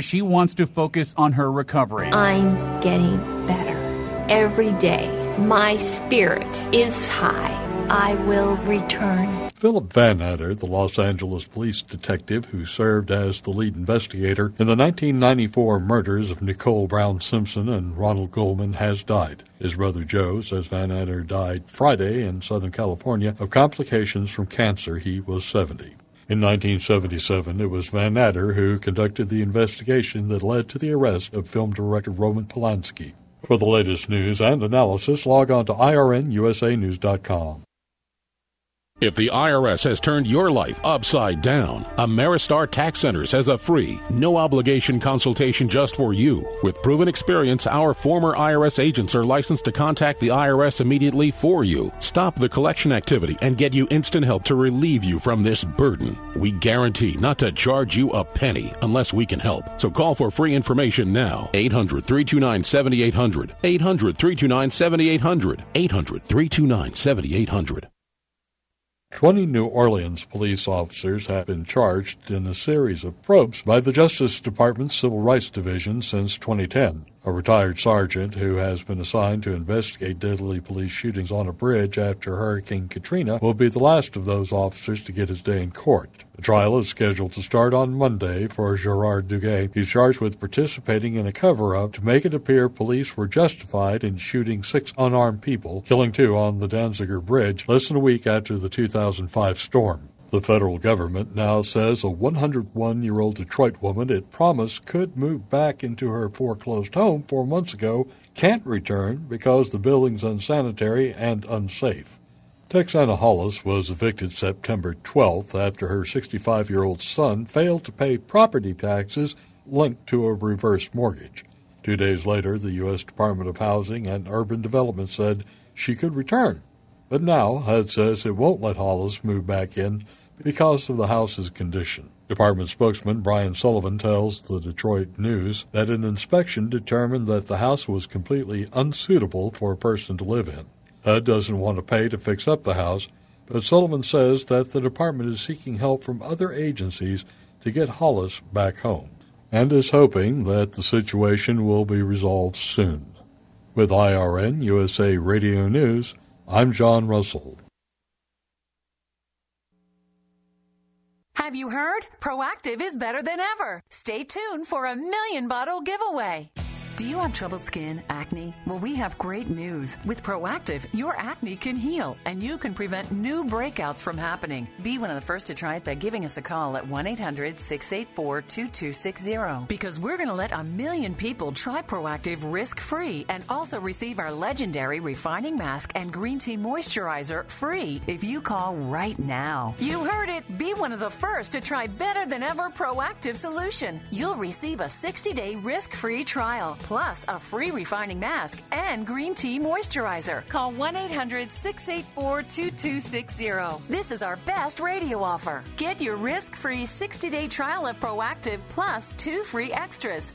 she wants to focus on her recovery. I'm getting better. Every day, my spirit is high. I will return. Philip Van Adder, the Los Angeles police detective who served as the lead investigator in the 1994 murders of Nicole Brown Simpson and Ronald Goldman, has died. His brother Joe says Van Adder died Friday in Southern California of complications from cancer. He was 70. In 1977, it was Van Adder who conducted the investigation that led to the arrest of film director Roman Polanski. For the latest news and analysis, log on to irnusanews.com. If the IRS has turned your life upside down, Ameristar Tax Centers has a free, no-obligation consultation just for you. With proven experience, our former IRS agents are licensed to contact the IRS immediately for you, stop the collection activity, and get you instant help to relieve you from this burden. We guarantee not to charge you a penny unless we can help. So call for free information now. 800-329-7800. 800-329-7800. 800-329-7800. 20 New Orleans police officers have been charged in a series of probes by the Justice Department's Civil Rights Division since 2010. A retired sergeant who has been assigned to investigate deadly police shootings on a bridge after Hurricane Katrina will be the last of those officers to get his day in court. The trial is scheduled to start on Monday for Gerard Duguay. He's charged with participating in a cover-up to make it appear police were justified in shooting 6 unarmed people, killing 2 on the Danziger Bridge less than a week after the 2005 storm. The federal government now says a 101-year-old Detroit woman it promised could move back into her foreclosed home 4 months ago can't return because the building's unsanitary and unsafe. Texana Hollis was evicted September 12th after her 65-year-old son failed to pay property taxes linked to a reverse mortgage. 2 days later, the U.S. Department of Housing and Urban Development said she could return. But now HUD says it won't let Hollis move back in because of the house's condition. Department spokesman Brian Sullivan tells the Detroit News that an inspection determined that the house was completely unsuitable for a person to live in. HUD doesn't want to pay to fix up the house, but Sullivan says that the department is seeking help from other agencies to get Hollis back home, and is hoping that the situation will be resolved soon. With IRN USA Radio News, I'm John Russell. Have you heard? Proactiv is better than ever. Stay tuned for a 1,000,000-bottle giveaway. Do you have troubled skin, acne? Well, we have great news. With Proactiv, your acne can heal, and you can prevent new breakouts from happening. Be one of the first to try it by giving us a call at 1-800-684-2260. Because we're going to let 1 million people try Proactiv risk-free and also receive our legendary refining mask and green tea moisturizer free if you call right now. You heard it. Be one of the first to try better than ever Proactiv solution. You'll receive a 60-day risk-free trial, plus a free refining mask and green tea moisturizer. Call 1-800-684-2260. This is our best radio offer. Get your risk-free 60-day trial of Proactiv plus 2 free extras.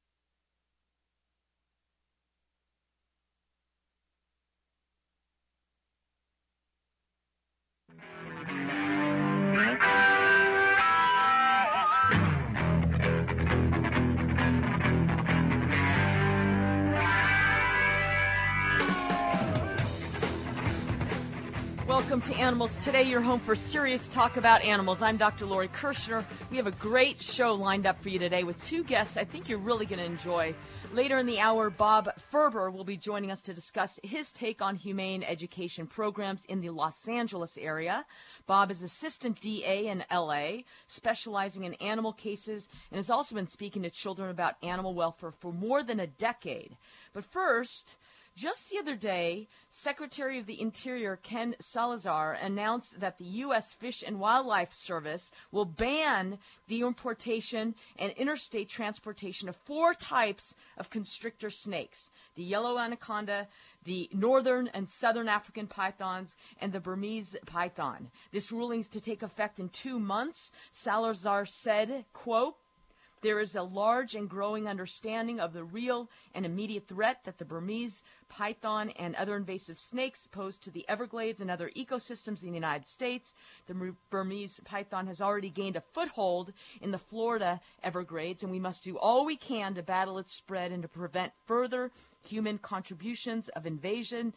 Welcome to Animals Today, your home for serious talk about animals. I'm Dr. Lori Kirshner. We have a great show lined up for you today with 2 guests I think you're really going to enjoy. Later in the hour, Bob Ferber will be joining us to discuss his take on humane education programs in the Los Angeles area. Bob is assistant DA in L.A., specializing in animal cases, and has also been speaking to children about animal welfare for more than a decade. But first, just the other day, Secretary of the Interior Ken Salazar announced that the U.S. Fish and Wildlife Service will ban the importation and interstate transportation of 4 types of constrictor snakes: the yellow anaconda, the northern and southern African pythons, and the Burmese python. This ruling is to take effect in 2 months. Salazar said, quote, There is a large and growing understanding of the real and immediate threat that the Burmese python and other invasive snakes pose to the Everglades and other ecosystems in the United States. The Burmese python has already gained a foothold in the Florida Everglades, and we must do all we can to battle its spread and to prevent further human contributions of invasive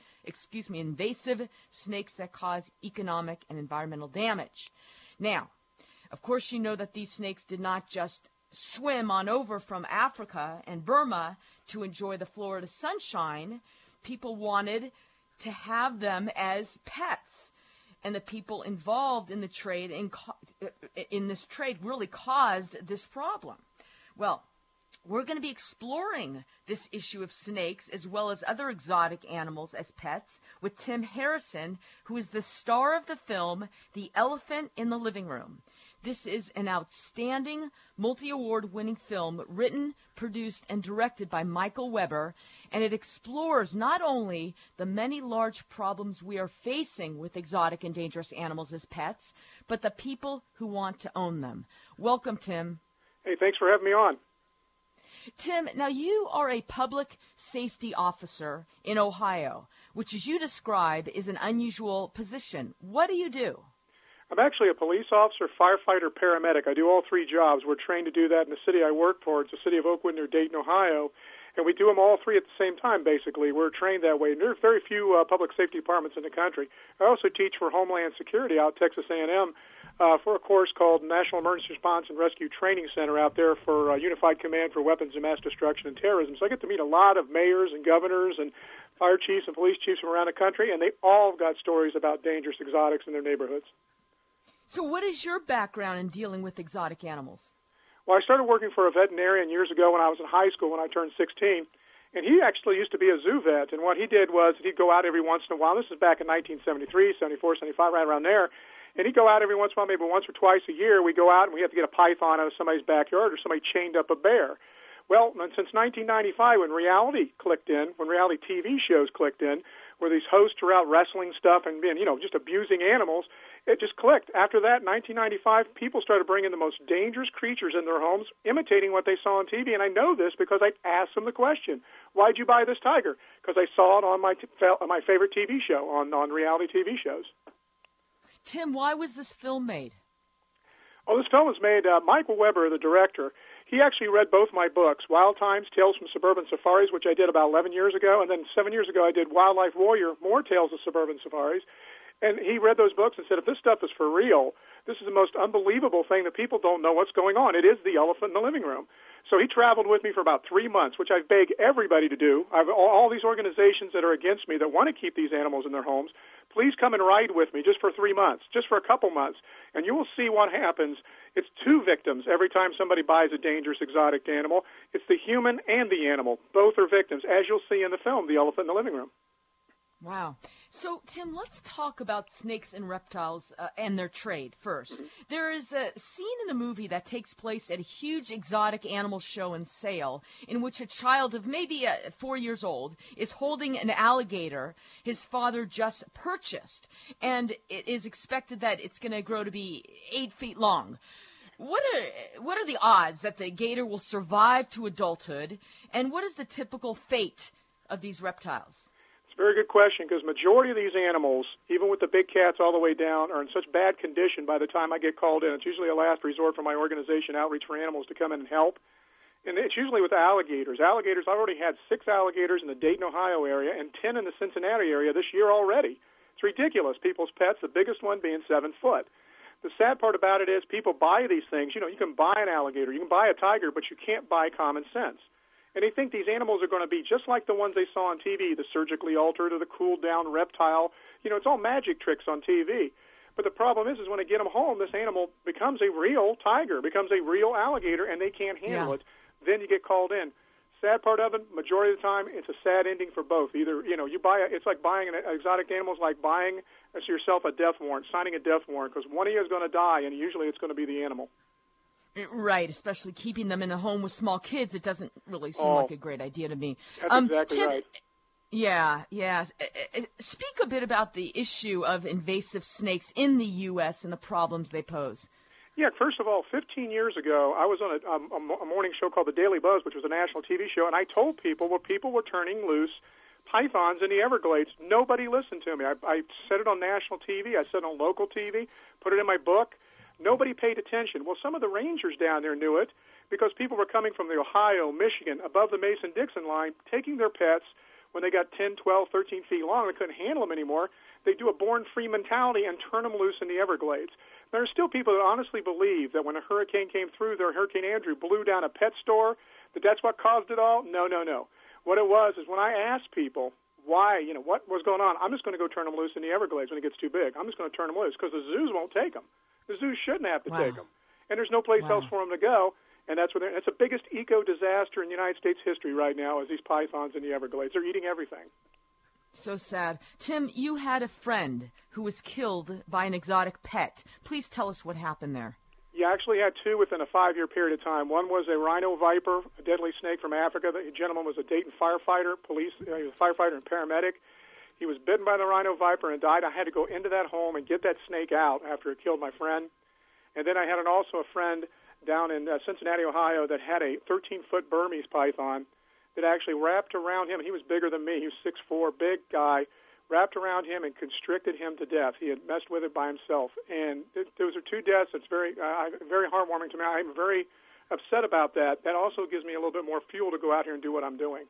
snakes that cause economic and environmental damage. Now, of course, you know that these snakes did not just swim on over from Africa and Burma to enjoy the Florida sunshine. People wanted to have them as pets, and the people involved in the trade in this trade really caused this problem. Well, we're going to be exploring this issue of snakes as well as other exotic animals as pets with Tim Harrison, who is the star of the film The Elephant in the Living Room. This is an outstanding, multi-award-winning film written, produced, and directed by Michael Weber, and it explores not only the many large problems we are facing with exotic and dangerous animals as pets, but the people who want to own them. Welcome, Tim. Hey, thanks for having me on. Tim, now you are a public safety officer in Ohio, which, as you describe, is an unusual position. What do you do? I'm actually a police officer, firefighter, paramedic. I do all three jobs. We're trained to do that in the city I work for. It's the city of Oakwood near Dayton, Ohio. And we do them all three at the same time, basically. We're trained that way. And there are very few public safety departments in the country. I also teach for Homeland Security out at Texas A&M for a course called National Emergency Response and Rescue Training Center out there for Unified Command for Weapons of Mass Destruction and Terrorism. So I get to meet a lot of mayors and governors and fire chiefs and police chiefs from around the country, and they all got stories about dangerous exotics in their neighborhoods. So what is your background in dealing with exotic animals? Well, I started working for a veterinarian years ago when I was in high school when I turned 16, and he actually used to be a zoo vet, and what he did was he'd go out every once in a while. This is back in 1973, 74, 75, right around there, and he'd go out every once in a while, maybe once or twice a year. We'd go out and we have to get a python out of somebody's backyard or somebody chained up a bear. Well, since 1995, when reality clicked in, when reality TV shows clicked in, where these hosts are out wrestling stuff and being, just abusing animals, it just clicked. After that, in 1995, people started bringing the most dangerous creatures in their homes, imitating what they saw on TV. And I know this because I asked them the question, why'd you buy this tiger? Because I saw it on my favorite TV show, on reality TV shows. Tim, why was this film made? Oh, this film was made, Michael Weber, the director, he actually read both my books, Wild Times, Tales from Suburban Safaris, which I did about 11 years ago, and then 7 years ago I did Wildlife Warrior, More Tales of Suburban Safaris. And he read those books and said, if this stuff is for real, this is the most unbelievable thing that people don't know what's going on. It is the elephant in the living room. So he traveled with me for about 3 months, which I beg everybody to do. I've all these organizations that are against me that want to keep these animals in their homes, please come and ride with me just for 3 months, just for a couple months, and you will see what happens. It's two victims every time somebody buys a dangerous exotic animal. It's the human and the animal. Both are victims, as you'll see in the film, The Elephant in the Living Room. Wow. So, Tim, let's talk about snakes and reptiles and their trade first. Mm-hmm. There is a scene in the movie that takes place at a huge exotic animal show and sale in which a child of maybe 4 years old is holding an alligator his father just purchased, and it is expected that it's going to grow to be 8 feet long. What are the odds that the gator will survive to adulthood, and what is the typical fate of these reptiles? Very good question, because majority of these animals, even with the big cats all the way down, are in such bad condition by the time I get called in. It's usually a last resort for my organization, Outreach for Animals, to come in and help. And it's usually with alligators. I've already had 6 alligators in the Dayton, Ohio area and 10 in the Cincinnati area this year already. It's ridiculous. People's pets, the biggest one being 7 foot. The sad part about it is people buy these things. You can buy an alligator, you can buy a tiger, but you can't buy common sense. And they think these animals are going to be just like the ones they saw on TV, the surgically altered or the cooled-down reptile. It's all magic tricks on TV. But the problem is when they get them home, this animal becomes a real tiger, becomes a real alligator, and they can't handle it. Then you get called in. Sad part of it, majority of the time, it's a sad ending for both. Either, you buy it's like buying an exotic animal is like buying yourself a death warrant, signing a death warrant, because one of you is going to die, and usually it's going to be the animal. Right, especially keeping them in a home with small kids. It doesn't really seem like a great idea to me. That's exactly Tim, right. Yeah. Speak a bit about the issue of invasive snakes in the U.S. and the problems they pose. Yeah, first of all, 15 years ago, I was on a morning show called The Daily Buzz, which was a national TV show, and I told people people were turning loose pythons in the Everglades. Nobody listened to me. I said it on national TV. I said it on local TV, put it in my book. Nobody paid attention. Well, some of the rangers down there knew it because people were coming from the Ohio, Michigan, above the Mason-Dixon line, taking their pets when they got 10, 12, 13 feet long. They couldn't handle them anymore. They do a born-free mentality and turn them loose in the Everglades. There are still people that honestly believe that when a hurricane came through there, Hurricane Andrew blew down a pet store, that's what caused it all. No. What it was is when I asked people why, what was going on, I'm just going to go turn them loose in the Everglades when it gets too big. I'm just going to turn them loose because the zoos won't take them. The zoos shouldn't have to take them. And there's no place else for them to go. And that's it's the biggest eco-disaster in United States history right now is these pythons in the Everglades. They're eating everything. So sad. Tim, you had a friend who was killed by an exotic pet. Please tell us what happened there. You actually had two within a 5-year period of time. One was a rhino viper, a deadly snake from Africa. The gentleman was a Dayton firefighter, he was a firefighter and paramedic. He was bitten by the rhino viper and died. I had to go into that home and get that snake out after it killed my friend. And then I had also a friend down in Cincinnati, Ohio, that had a 13-foot Burmese python that actually wrapped around him. He was bigger than me. He was 6'4", big guy, wrapped around him and constricted him to death. He had messed with it by himself. And those are two deaths. It's very heartwarming to me. I'm very upset about that. That also gives me a little bit more fuel to go out here and do what I'm doing.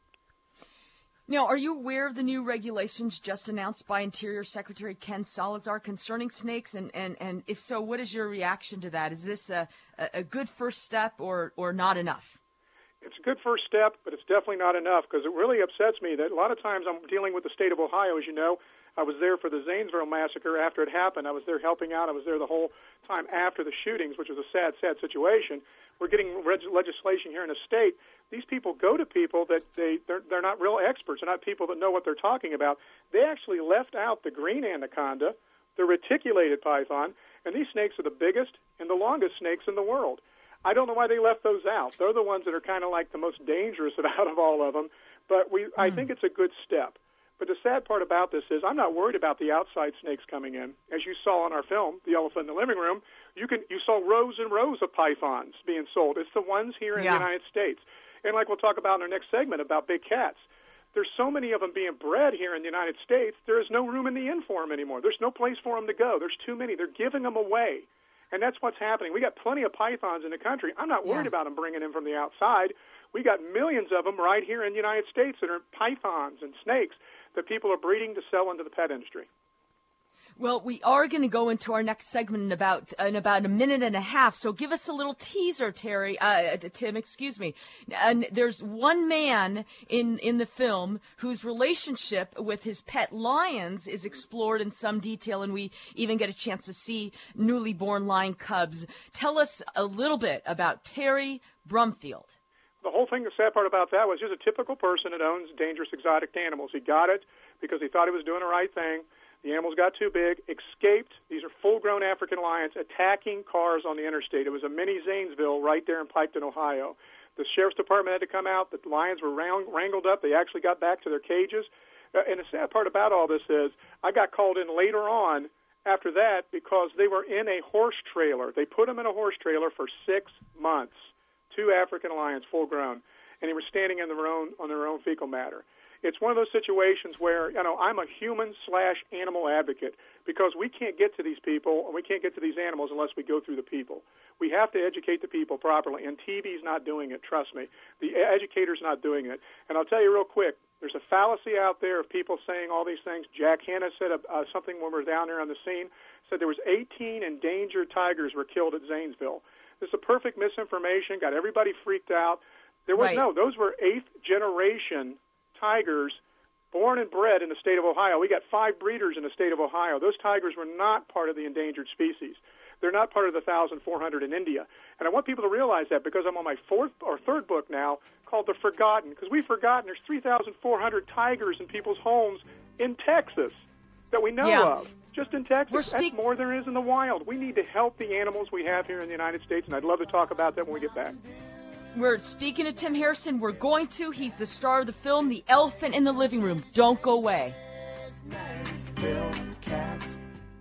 Now, are you aware of the new regulations just announced by Interior Secretary Ken Salazar concerning snakes? And if so, what is your reaction to that? Is this a good first step or not enough? It's a good first step, but it's definitely not enough because it really upsets me that a lot of times I'm dealing with the state of Ohio. As you know, I was there for the Zanesville massacre after it happened. I was there helping out. I was there the whole time after the shootings, which was a sad, sad situation. We're getting legislation here in the state. These people go to people that they're not real experts. They're not people that know what they're talking about. They actually left out the green anaconda, the reticulated python, and these snakes are the biggest and the longest snakes in the world. I don't know why they left those out. They're the ones that are kind of like the most dangerous out of all of them. But I think it's a good step. But the sad part about this is I'm not worried about the outside snakes coming in. As you saw in our film, The Elephant in the Living Room, you saw rows and rows of pythons being sold. It's the ones here in the United States. And like we'll talk about in our next segment about big cats, there's so many of them being bred here in the United States, there is no room in the inn for them anymore. There's no place for them to go. There's too many. They're giving them away. And that's what's happening. We got plenty of pythons in the country. I'm not worried about them bringing in from the outside. We got millions of them right here in the United States that are pythons and snakes that people are breeding to sell into the pet industry. Well, we are going to go into our next segment in about a minute and a half. So give us a little teaser, Tim. Excuse me. And there's one man in the film whose relationship with his pet lions is explored in some detail, and we even get a chance to see newly born lion cubs. Tell us a little bit about Terry Brumfield. The whole thing, the sad part about that was he's a typical person that owns dangerous exotic animals. He got it because he thought he was doing the right thing. The animals got too big, escaped. These are full-grown African lions attacking cars on the interstate. It was a mini Zanesville right there in Piketon, Ohio. The sheriff's department had to come out. The lions were wrangled up. They actually got back to their cages. And the sad part about all this is I got called in later on after that because they were in a horse trailer. They put them in a horse trailer for 6 months, 2 African lions, full-grown, and they were standing on their own fecal matter. It's one of those situations where, I'm a human/animal advocate because we can't get to these people and we can't get to these animals unless we go through the people. We have to educate the people properly, and TV's not doing it, trust me. The educator's not doing it. And I'll tell you real quick, there's a fallacy out there of people saying all these things. Jack Hanna said something when we were down there on the scene, said there was 18 endangered tigers were killed at Zanesville. This is a perfect misinformation, got everybody freaked out. There was those were 8th-generation tigers born and bred in the state of Ohio. We got 5 breeders in the state of Ohio. Those tigers were not part of the endangered species. They're not part of the 1,400 in India. And I want people to realize that because I'm on my 4th or 3rd book now called The Forgotten, because we've forgotten there's 3,400 tigers in people's homes in Texas that we know of. Just in Texas. That's more than there is in the wild. We need to help the animals we have here in the United States, and I'd love to talk about that when we get back. We're speaking to Tim Harrison. We're going to. He's the star of the film, The Elephant in the Living Room. Don't go away.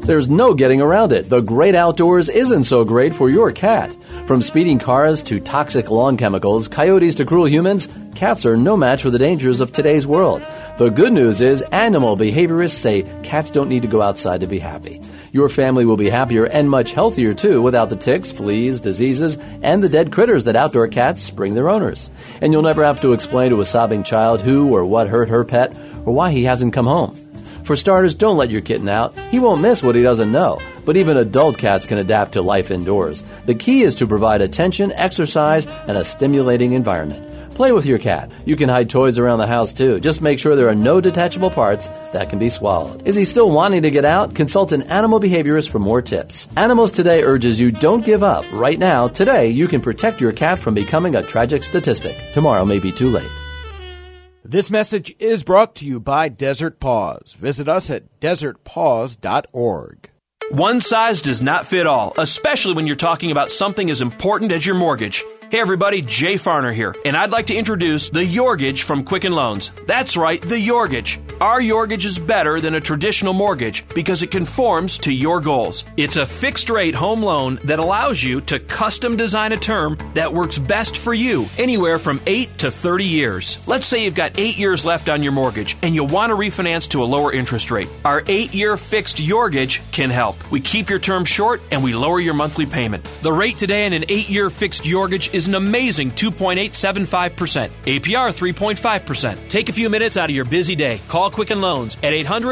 There's no getting around it. The great outdoors isn't so great for your cat. From speeding cars to toxic lawn chemicals, coyotes to cruel humans, cats are no match for the dangers of today's world. The good news is animal behaviorists say cats don't need to go outside to be happy. Your family will be happier and much healthier, too, without the ticks, fleas, diseases, and the dead critters that outdoor cats bring their owners. And you'll never have to explain to a sobbing child who or what hurt her pet or why he hasn't come home. For starters, don't let your kitten out. He won't miss what he doesn't know. But even adult cats can adapt to life indoors. The key is to provide attention, exercise, and a stimulating environment. Play with your cat. You can hide toys around the house, too. Just make sure there are no detachable parts that can be swallowed. Is he still wanting to get out? Consult an animal behaviorist for more tips. Animals Today urges you don't give up. Right now, today, you can protect your cat from becoming a tragic statistic. Tomorrow may be too late. This message is brought to you by Desert Paws. Visit us at desertpaws.org. One size does not fit all, especially when you're talking about something as important as your mortgage. Hey everybody, Jay Farner here, and I'd like to introduce the Yorgage from Quicken Loans. That's right, the Yorgage. Our Yorgage is better than a traditional mortgage because it conforms to your goals. It's a fixed-rate home loan that allows you to custom design a term that works best for you, anywhere from 8 to 30 years. Let's say you've got 8 years left on your mortgage and you want to refinance to a lower interest rate. Our 8-year fixed Yorgage can help. We keep your term short and we lower your monthly payment. The rate today in an 8-year fixed Yorgage is an amazing 2.875%. APR 3.5%. Take a few minutes out of your busy day. Call Quicken Loans at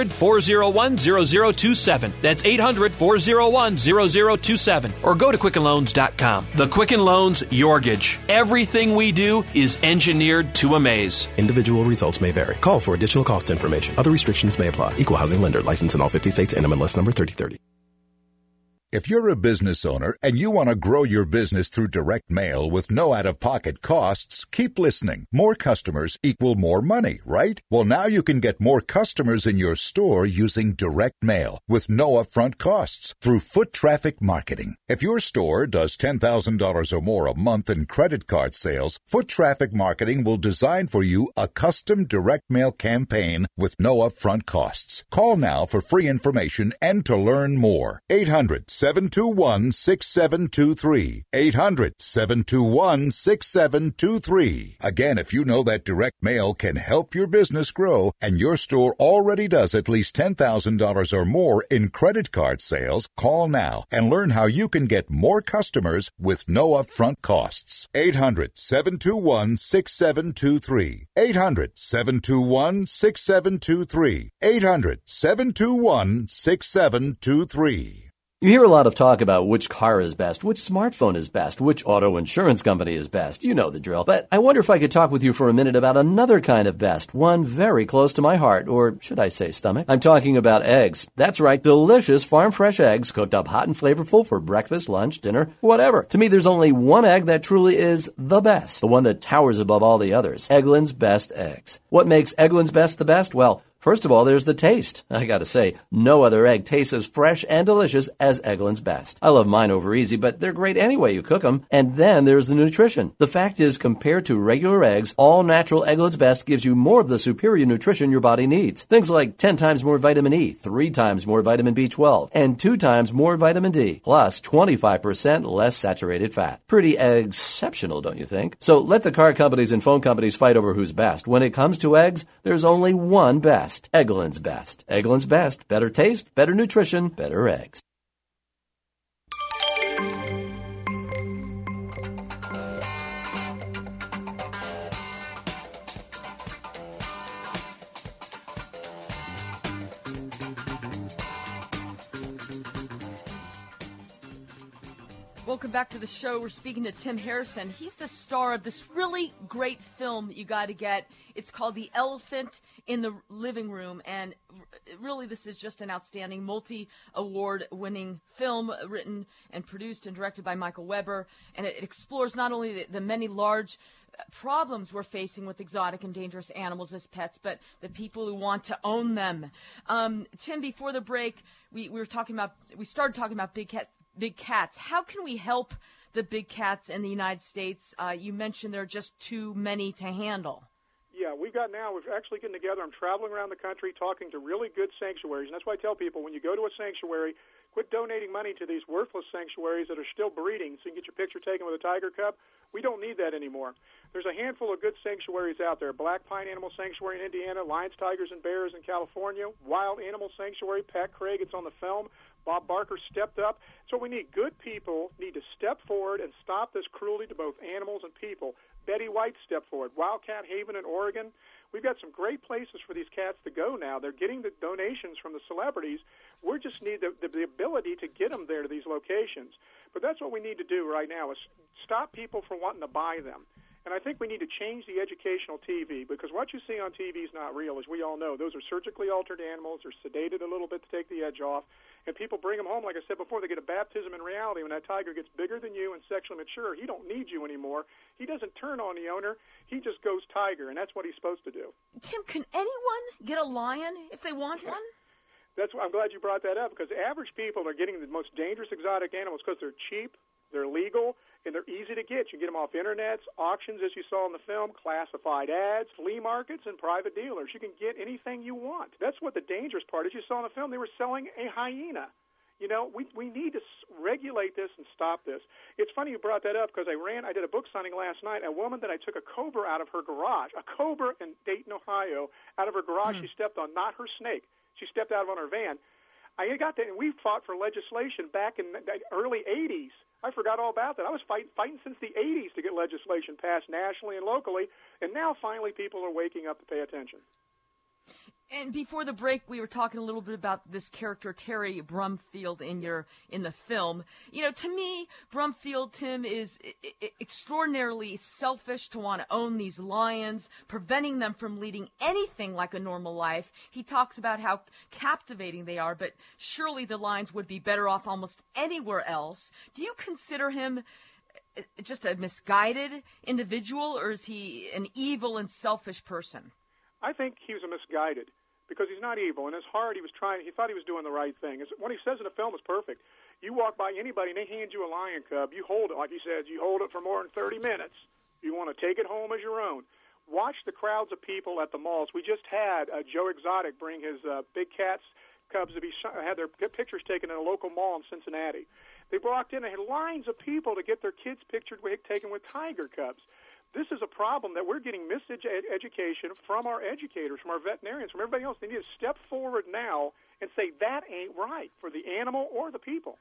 800-401-0027. That's 800-401-0027. Or go to QuickenLoans.com. The Quicken Loans Yorgage. Everything we do is engineered to amaze. Individual results may vary. Call for additional cost information. Other restrictions may apply. Equal housing lender. License in all 50 states. NMLS number 3030. If you're a business owner and you want to grow your business through direct mail with no out-of-pocket costs, keep listening. More customers equal more money, right? Well, now you can get more customers in your store using direct mail with no upfront costs through foot traffic marketing. If your store does $10,000 or more a month in credit card sales, Foot Traffic Marketing will design for you a custom direct mail campaign with no upfront costs. Call now for free information and to learn more. 800-721-6723. 800-721-6723. Again, if you know that direct mail can help your business grow and your store already does at least $10,000 or more in credit card sales, call now and learn how you can get more customers with no upfront costs. 800-721-6723. 800-721-6723. 800-721-6723. You hear a lot of talk about which car is best, which smartphone is best, which auto insurance company is best. You know the drill. But I wonder if I could talk with you for a minute about another kind of best, one very close to my heart, or should I say stomach? I'm talking about eggs. That's right, delicious farm-fresh eggs cooked up hot and flavorful for breakfast, lunch, dinner, whatever. To me, there's only one egg that truly is the best, the one that towers above all the others. Eggland's Best Eggs. What makes Eggland's Best the best? Well, first of all, there's the taste. I gotta say, no other egg tastes as fresh and delicious as Eggland's Best. I love mine over easy, but they're great any way you cook them. And then there's the nutrition. The fact is, compared to regular eggs, all natural Eggland's Best gives you more of the superior nutrition your body needs. Things like 10 times more vitamin E, 3 times more vitamin B12, and 2 times more vitamin D, plus 25% less saturated fat. Pretty exceptional, don't you think? So let the car companies and phone companies fight over who's best. When it comes to eggs, there's only one best. Eggland's Best. Eggland's Best. Better taste, better nutrition, better eggs. Welcome back to the show. We're speaking to Tim Harrison. He's the star of this really great film that you got to get. It's called The Elephant in the Living Room, and really this is just an outstanding multi-award winning film written and produced and directed by Michael Weber, and it explores not only the many large problems we're facing with exotic and dangerous animals as pets, but the people who want to own them. Tim, before the break, we started talking about big cats. How can we help the big cats in the United States? You mentioned there are just too many to handle. we're actually getting together. I'm traveling around the country talking to really good sanctuaries. And that's why I tell people, when you go to a sanctuary, quit donating money to these worthless sanctuaries that are still breeding so you can get your picture taken with a tiger cub. We don't need that anymore. There's a handful of good sanctuaries out there. Black Pine Animal Sanctuary in Indiana, Lions, Tigers, and Bears in California, Wild Animal Sanctuary, Pat Craig, it's on the film. Bob Barker stepped up. So we need good people need to step forward and stop this cruelty to both animals and people. Betty White stepped forward. Wildcat Haven in Oregon. We've got some great places for these cats to go now. They're getting the donations from the celebrities. We just need the ability to get them there to these locations. But that's what we need to do right now is stop people from wanting to buy them. And I think we need to change the educational TV, because what you see on TV is not real, as we all know. Those are surgically altered animals. They're sedated a little bit to take the edge off. And people bring them home, like I said before, they get a baptism in reality. When that tiger gets bigger than you and sexually mature, he don't need you anymore. He doesn't turn on the owner. He just goes tiger, and that's what he's supposed to do. Tim, can anyone get a lion if they want one? I'm glad you brought that up, because average people are getting the most dangerous exotic animals because they're cheap, they're legal, and they're easy to get. You can get them off internets, auctions, as you saw in the film, classified ads, flea markets, and private dealers. You can get anything you want. That's what the dangerous part is. You saw in the film, they were selling a hyena. You know, we need to regulate this and stop this. It's funny you brought that up, because I did a book signing last night. A woman that I took a cobra out of her garage, a cobra in Dayton, Ohio, out of her garage she stepped on, not her snake. She stepped out of on her van. I got that, and we fought for legislation back in the early 80s. I forgot all about that. I was fighting since the 80s to get legislation passed nationally and locally, and now finally people are waking up to pay attention. And before the break, we were talking a little bit about this character, Terry Brumfield, in the film. You know, to me, Brumfield, Tim, is extraordinarily selfish to want to own these lions, preventing them from leading anything like a normal life. He talks about how captivating they are, but surely the lions would be better off almost anywhere else. Do you consider him just a misguided individual, or is he an evil and selfish person? I think he was misguided, because he's not evil. In his heart, he thought he was doing the right thing. What he says in the film is perfect. You walk by anybody and they hand you a lion cub, you hold it, like he says, you hold it for more than 30 minutes. You want to take it home as your own. Watch the crowds of people at the malls. We just had Joe Exotic bring his big cats cubs to be had their pictures taken in a local mall in Cincinnati. They walked in and had lines of people to get their kids taken with tiger cubs. This is a problem that we're getting miseducation from our educators, from our veterinarians, from everybody else. They need to step forward now and say that ain't right for the animal or the people.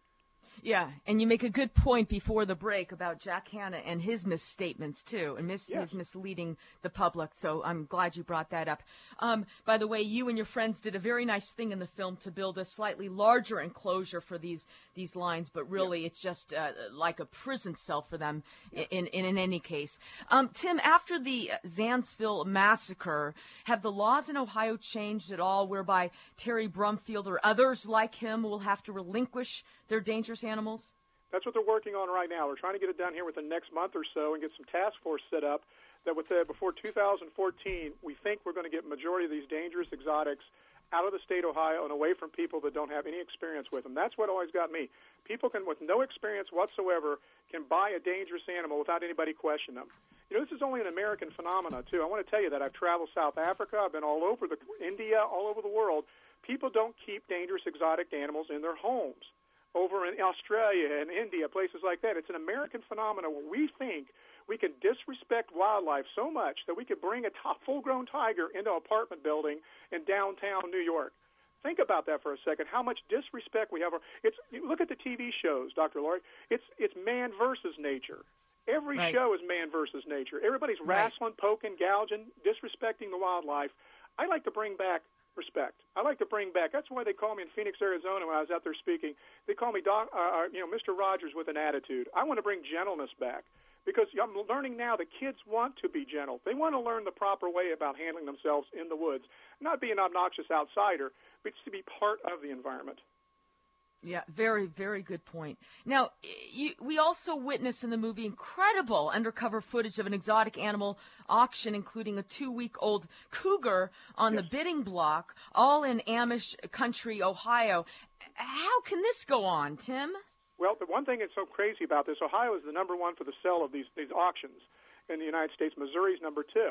Yeah, and you make a good point before the break about Jack Hanna and his misstatements, too, and his misleading the public, so I'm glad you brought that up. By the way, you and your friends did a very nice thing in the film to build a slightly larger enclosure for these lions, but really it's just like a prison cell for them in any case. Tim, after the Zanesville massacre, have the laws in Ohio changed at all, whereby Terry Brumfield or others like him will have to relinquish their dangerous animals? That's what they're working on right now. We're trying to get it done here within the next month or so and get some task force set up that before 2014, we think we're going to get majority of these dangerous exotics out of the state of Ohio and away from people that don't have any experience with them. That's what always got me. People with no experience whatsoever can buy a dangerous animal without anybody questioning them. You know, this is only an American phenomenon, too. I want to tell you that. I've traveled South Africa. I've been all over India, all over the world. People don't keep dangerous exotic animals in their homes. Over in Australia and India, places like that. It's an American phenomenon where we think we can disrespect wildlife so much that we could bring a full-grown tiger into an apartment building in downtown New York. Think about that for a second, how much disrespect we have. Look at the TV shows, Dr. Laurie. It's man versus nature. Every show is man versus nature. Everybody's wrestling, poking, gouging, disrespecting the wildlife. I like to bring back respect. I like to bring back. That's why they call me in Phoenix, Arizona, when I was out there speaking. They call me Mr. Rogers with an attitude. I want to bring gentleness back, because I'm learning now that kids want to be gentle. They want to learn the proper way about handling themselves in the woods, not be an obnoxious outsider, but to be part of the environment. Yeah, very, very good point. Now, we also witnessed in the movie incredible undercover footage of an exotic animal auction, including a 2-week-old cougar on the bidding block, all in Amish country, Ohio. How can this go on, Tim? Well, the one thing that's so crazy about this, Ohio is the number one for the sale of these auctions in the United States. Missouri's number 2.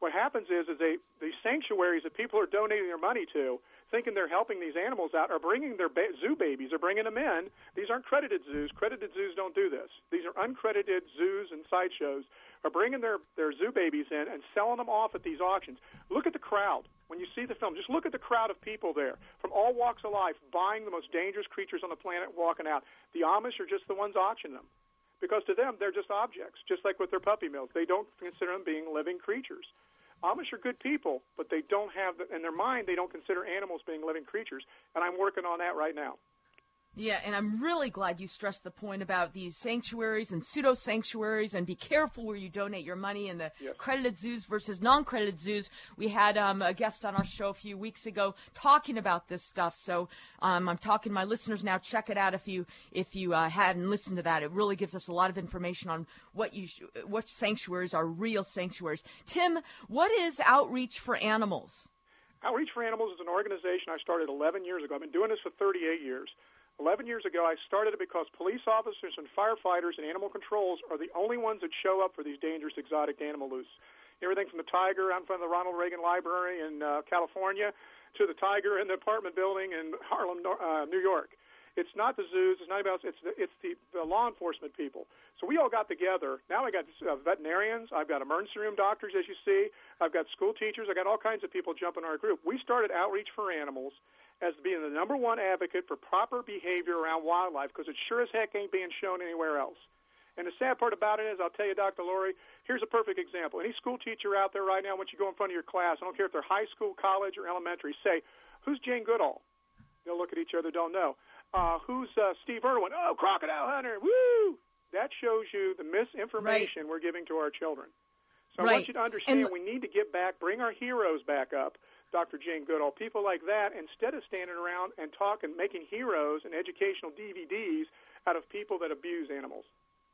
what happens is these sanctuaries that people are donating their money to, thinking they're helping these animals out, are bringing their zoo babies, are bringing them in. These aren't credited zoos. Credited zoos don't do this. These are uncredited zoos and sideshows, are bringing their zoo babies in and selling them off at these auctions. Look at the crowd. When you see the film, just look at the crowd of people there from all walks of life buying the most dangerous creatures on the planet walking out. The Amish are just the ones auctioning them because to them they're just objects, just like with their puppy mills. They don't consider them being living creatures. Amish are good people, but they don't have, in their mind, they don't consider animals being living creatures, and I'm working on that right now. Yeah, and I'm really glad you stressed the point about these sanctuaries and pseudo-sanctuaries, and be careful where you donate your money in the credited zoos versus non-credited zoos. We had a guest on our show a few weeks ago talking about this stuff, so I'm talking to my listeners now. Check it out if you hadn't listened to that. It really gives us a lot of information on what sanctuaries are real sanctuaries. Tim, what is Outreach for Animals? Outreach for Animals is an organization I started 11 years ago. I've been doing this for 38 years. 11 years ago, I started it because police officers and firefighters and animal controls are the only ones that show up for these dangerous exotic animal loose. Everything from the tiger out in front of the Ronald Reagan Library in California to the tiger in the apartment building in Harlem, New York. It's not the zoos. It's not about. It's the law enforcement people. So we all got together. Now I got veterinarians. I've got emergency room doctors, as you see. I've got school teachers. I got all kinds of people jumping our group. We started Outreach for Animals as being the number one advocate for proper behavior around wildlife because it sure as heck ain't being shown anywhere else. And the sad part about it is, I'll tell you, Dr. Lori, here's a perfect example. Any school teacher out there right now, once you go in front of your class, I don't care if they're high school, college, or elementary, say, who's Jane Goodall? They'll look at each other, don't know. Who's Steve Irwin? Oh, Crocodile Hunter. Woo! That shows you the misinformation we're giving to our children. So I want you to understand we need to get back, bring our heroes back up, Dr. Jane Goodall, people like that, instead of standing around and talking, making heroes and educational DVDs out of people that abuse animals.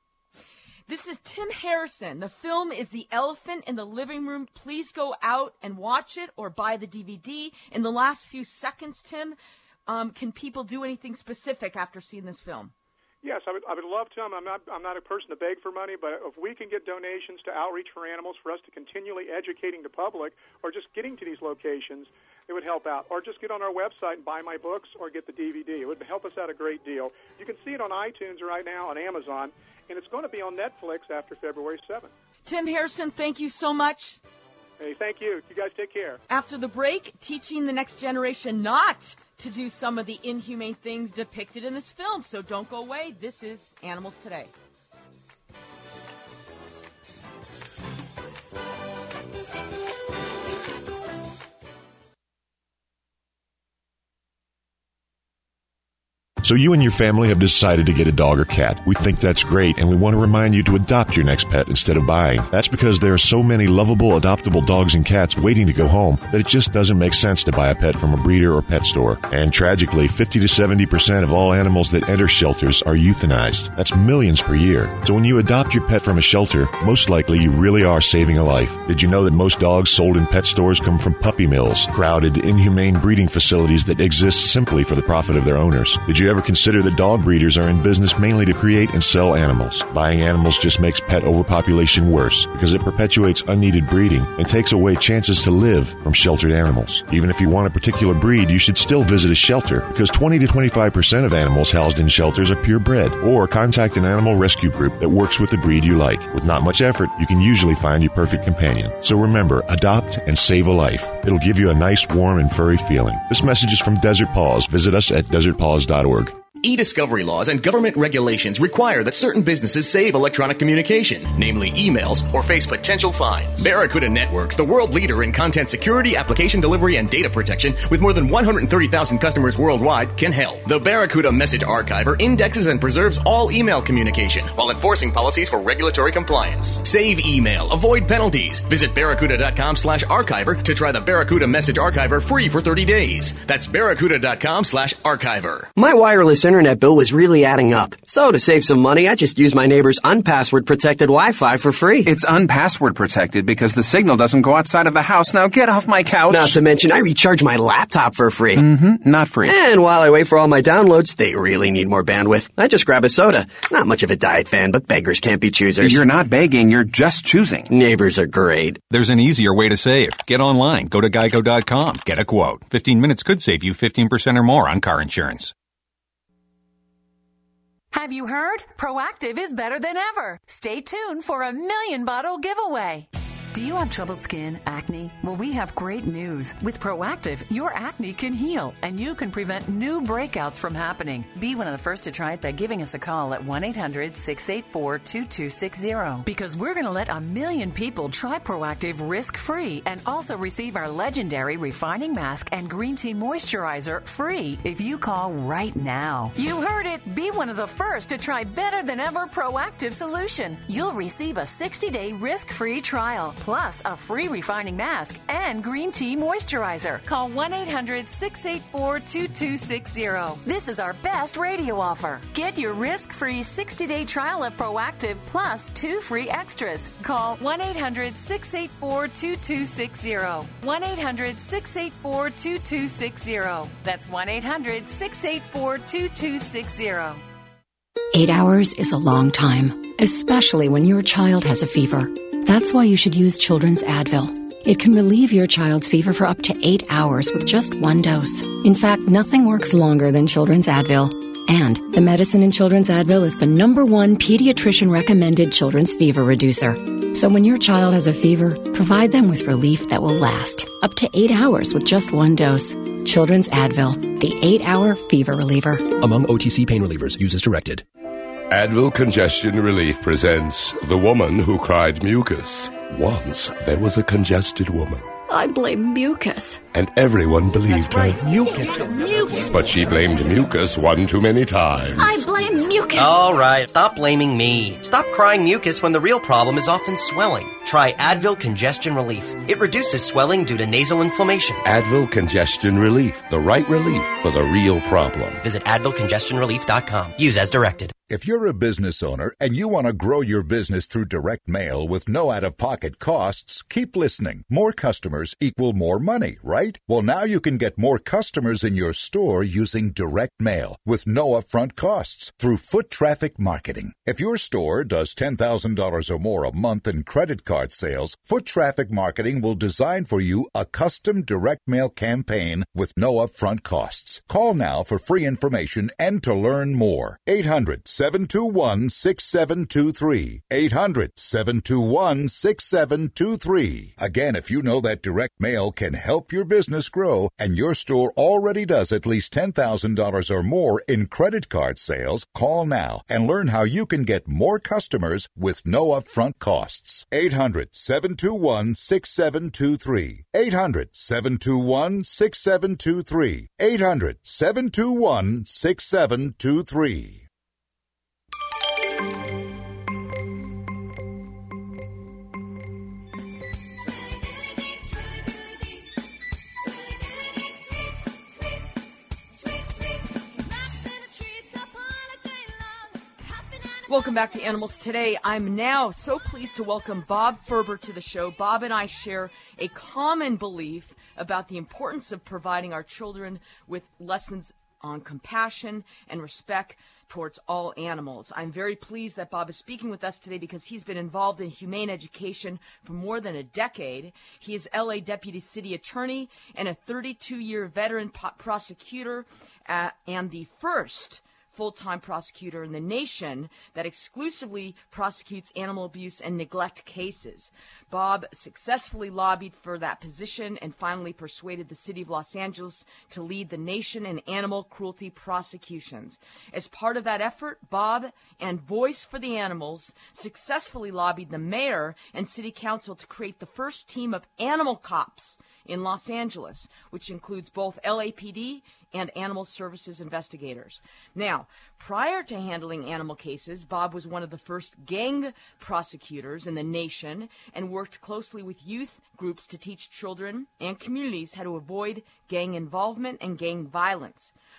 This is Tim Harrison. The film is The Elephant in the Living Room. Please go out and watch it or buy the DVD. In the last few seconds, Tim, can people do anything specific after seeing this film? Yes, I would love to. I'm not a person to beg for money, but if we can get donations to Outreach for Animals for us to continually educating the public or just getting to these locations, it would help out. Or just get on our website and buy my books or get the DVD. It would help us out a great deal. You can see it on iTunes right now, on Amazon, and it's going to be on Netflix after February 7th. Tim Harrison, thank you so much. Hey, thank you. You guys take care. After the break, teaching the next generation not to do some of the inhumane things depicted in this film. So don't go away. This is Animals Today. So you and your family have decided to get a dog or cat. We think that's great, and we want to remind you to adopt your next pet instead of buying. That's because there are so many lovable, adoptable dogs and cats waiting to go home that it just doesn't make sense to buy a pet from a breeder or pet store. And tragically, 50 to 70% of all animals that enter shelters are euthanized. That's millions per year. So when you adopt your pet from a shelter, most likely you really are saving a life. Did you know that most dogs sold in pet stores come from puppy mills, crowded, inhumane breeding facilities that exist simply for the profit of their owners? Did you ever consider that dog breeders are in business mainly to create and sell animals? Buying animals just makes pet overpopulation worse because it perpetuates unneeded breeding and takes away chances to live from sheltered animals. Even if you want a particular breed, you should still visit a shelter because 20 to 25% of animals housed in shelters are purebred. Or contact an animal rescue group that works with the breed you like. With not much effort, you can usually find your perfect companion. So remember, adopt and save a life. It'll give you a nice, warm, and furry feeling. This message is from Desert Paws. Visit us at desertpaws.org. E-discovery laws and government regulations require that certain businesses save electronic communication, namely emails, or face potential fines. Barracuda Networks, the world leader in content security, application delivery, and data protection, with more than 130,000 customers worldwide, can help. The Barracuda Message Archiver indexes and preserves all email communication while enforcing policies for regulatory compliance. Save email, avoid penalties. Visit barracuda.com/archiver to try the Barracuda Message Archiver free for 30 days. That's barracuda.com/archiver. My wireless internet bill was really adding up. So to save some money, I just used my neighbor's unpassword-protected Wi-Fi for free. It's unpassword-protected because the signal doesn't go outside of the house. Now get off my couch. Not to mention, I recharge my laptop for free. Not free. And while I wait for all my downloads, they really need more bandwidth. I just grab a soda. Not much of a diet fan, but beggars can't be choosers. You're not begging, you're just choosing. Neighbors are great. There's an easier way to save. Get online. Go to geico.com. Get a quote. 15 minutes could save you 15% or more on car insurance. Have you heard? Proactive is better than ever. Stay tuned for a 1,000,000-bottle giveaway. Do you have troubled skin, acne? Well, we have great news. With Proactive, your acne can heal, and you can prevent new breakouts from happening. Be one of the first to try it by giving us a call at 1-800-684-2260. Because we're going to let 1,000,000 people try Proactive risk-free and also receive our legendary refining mask and green tea moisturizer free if you call right now. You heard it. Be one of the first to try better than ever Proactive solution. You'll receive a 60-day risk-free trial, plus a free refining mask and green tea moisturizer. Call 1-800-684-2260. This is our best radio offer. Get your risk-free 60-day trial of Proactive plus 2 free extras. Call 1-800-684-2260. 1-800-684-2260. That's 1-800-684-2260. 8 hours is a long time, especially when your child has a fever. That's why you should use Children's Advil. It can relieve your child's fever for up to 8 hours with just 1 dose. In fact, nothing works longer than Children's Advil. And the medicine in Children's Advil is the #1 pediatrician-recommended children's fever reducer. So when your child has a fever, provide them with relief that will last up to 8 hours with just 1 dose. Children's Advil, the 8-hour fever reliever. Among OTC pain relievers, use as directed. Advil Congestion Relief presents The Woman Who Cried Mucus. Once there was a congested woman. I blame mucus. And everyone believed her. Mucus. But she blamed mucus one too many times. I blame mucus. All right, stop blaming me. Stop crying mucus when the real problem is often swelling. Try Advil Congestion Relief. It reduces swelling due to nasal inflammation. Advil Congestion Relief. The right relief for the real problem. Visit AdvilCongestionRelief.com. Use as directed. If you're a business owner and you want to grow your business through direct mail with no out-of-pocket costs, keep listening. More customers equal more money, right? Well, now you can get more customers in your store using direct mail with no upfront costs through foot traffic marketing. If your store does $10,000 or more a month in credit card sales, Foot Traffic Marketing will design for you a custom direct mail campaign with no upfront costs. Call now for free information and to learn more. 800-721-6723. 800-721-6723. Again, if you know that direct mail can help your business grow and your store already does at least $10,000 or more in credit card sales, call now and learn how you can get more customers with no upfront costs. 800-721-6723. 800-721-6723. 800-721-6723. Welcome back to Animals Today. I'm now so pleased to welcome Bob Ferber to the show. Bob and I share a common belief about the importance of providing our children with lessons on compassion and respect towards all animals. I'm very pleased that Bob is speaking with us today because he's been involved in humane education for more than a decade. He is LA Deputy City Attorney and a 32-year veteran prosecutor and the first full-time prosecutor in the nation that exclusively prosecutes animal abuse and neglect cases. Bob successfully lobbied for that position and finally persuaded the city of Los Angeles to lead the nation in animal cruelty prosecutions. As part of that effort, Bob and Voice for the Animals successfully lobbied the mayor and city council to create the first team of animal cops in Los Angeles, which includes both LAPD and animal services investigators. Now, prior to handling animal cases, Bob was one of the first gang prosecutors in the nation and worked closely with youth groups to teach children and communities how to avoid gang involvement and gang violence.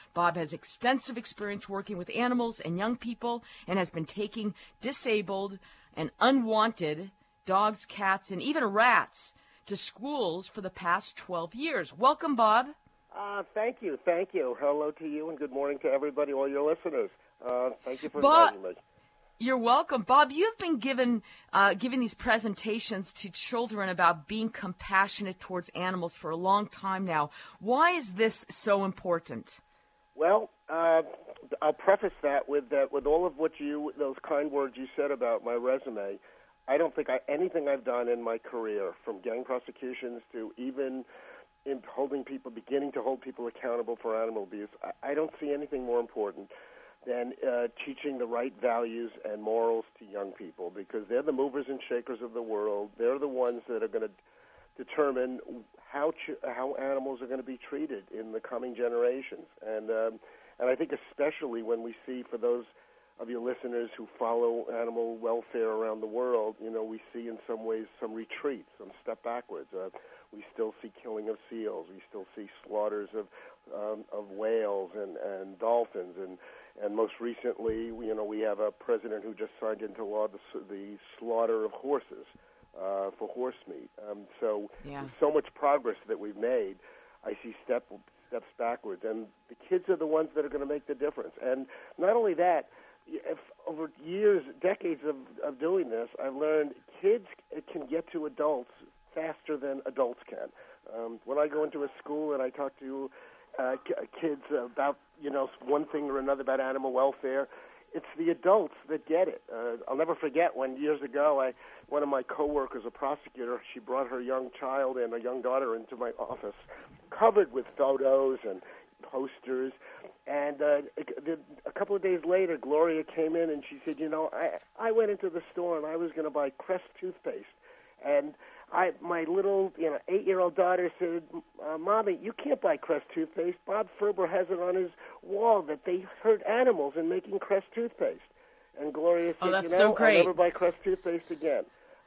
Bob has extensive experience working with animals and young people and has been taking disabled and unwanted dogs, cats, and even rats to schools for the past 12 years. Welcome, Bob. Thank you. Hello to you, and good morning to everybody, all your listeners. Thank you for Bob, inviting me. You're welcome. Bob, you've been giving these presentations to children about being compassionate towards animals for a long time now. Why is this so important? Well, I'll preface that with all of those kind words you said about my resume. I don't think anything I've done in my career, from gang prosecutions to even beginning to hold people accountable for animal abuse, I don't see anything more important than teaching the right values and morals to young people, because they're the movers and shakers of the world. They're the ones that are going to determine how animals are going to be treated in the coming generations. And I think especially when we see, for those of your listeners who follow animal welfare around the world, we see in some ways some retreat, some step backwards. We still see killing of seals. We still see slaughters of whales and dolphins, and most recently, we have a president who just signed into law the slaughter of horses for horse meat. So much progress that we've made, I see steps backwards, and the kids are the ones that are going to make the difference. And not only that, over years, decades of doing this, I've learned kids can get to adults faster than adults can. When I go into a school and I talk to kids about one thing or another about animal welfare, it's the adults that get it. I'll never forget when years ago one of my coworkers, a prosecutor, she brought her young child and a young daughter into my office, covered with photos and posters. And a couple of days later, Gloria came in and she said, I went into the store and I was going to buy Crest toothpaste, and my little 8-year-old daughter said, Mommy, you can't buy Crest toothpaste. Bob Ferber has it on his wall that they hurt animals in making Crest toothpaste. And Gloria said, that's so great. I'll never buy Crest toothpaste again.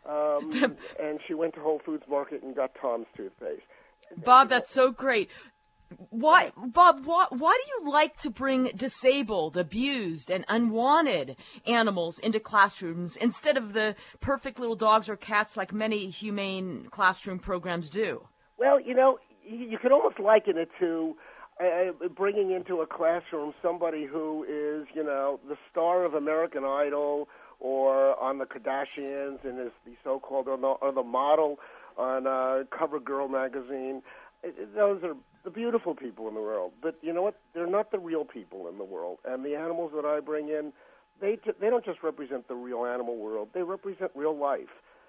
And she went to Whole Foods Market and got Tom's toothpaste. Bob, that's so great. Why do you like to bring disabled, abused, and unwanted animals into classrooms instead of the perfect little dogs or cats like many humane classroom programs do? Well, you could almost liken it to bringing into a classroom somebody who is, the star of American Idol or on the Kardashians and is the so-called or the model on CoverGirl magazine. Those are the beautiful people in the world, but you know what? They're not the real people in the world. And the animals that I bring in, they don't just represent the real animal world; they represent real life.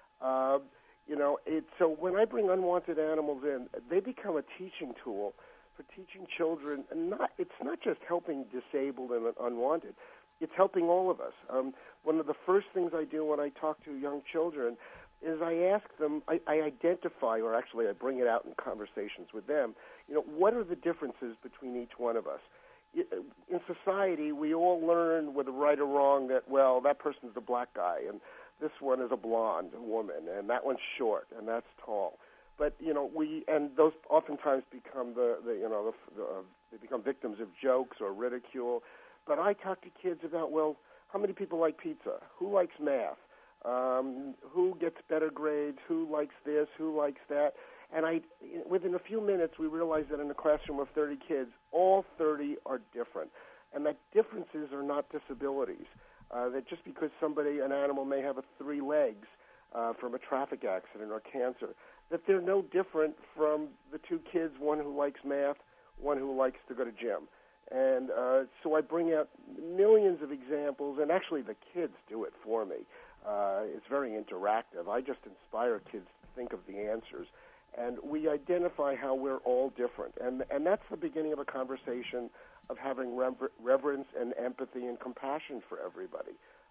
So when I bring unwanted animals in, they become a teaching tool for teaching children. And it's not just helping disabled and unwanted; it's helping all of us. One of the first things I do when I talk to young children is I ask them, I identify, or actually I bring it out in conversations with them, what are the differences between each one of us? In society, we all learn, whether right or wrong, that, well, that person's the black guy, and this one is a blonde woman, and that one's short, and that's tall. But, and those oftentimes become they become victims of jokes or ridicule. But I talk to kids about, well, how many people like pizza? Who likes math? Who gets better grades, who likes this, who likes that. And within a few minutes, we realized that in a classroom of 30 kids, all 30 are different. And that differences are not disabilities. That just because an animal may have 3 legs from a traffic accident or cancer, that they're no different from the 2 kids, one who likes math, one who likes to go to gym. And so I bring out millions of examples, and actually the kids do it for me. It's very interactive. I just inspire kids to think of the answers. And we identify how we're all different. And that's the beginning of a conversation of having reverence and empathy and compassion for everybody.